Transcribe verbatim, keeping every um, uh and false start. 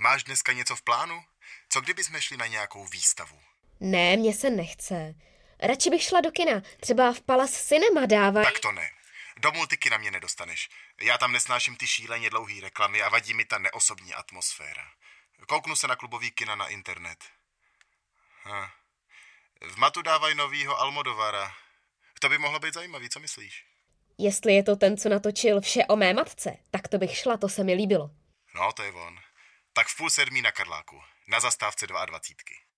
Máš dneska něco v plánu? Co kdybychom šli na nějakou výstavu? Ne, mně se nechce. Radši bych šla do kina. Třeba v Palace Cinema dávají. Tak to ne. Do multikina mě nedostaneš. Já tam nesnáším ty šíleně dlouhý reklamy a vadí mi ta neosobní atmosféra. Kouknu se na klubový kina na internet. Hm. V Matu dávají novýho Almodovara. To by mohlo být zajímavý, co myslíš? Jestli je to ten, co natočil Vše o mé matce, tak to bych šla, to se mi líbilo. No, to je on. Tak v půl sedmí na Karláku. Na zastávce dvacítky.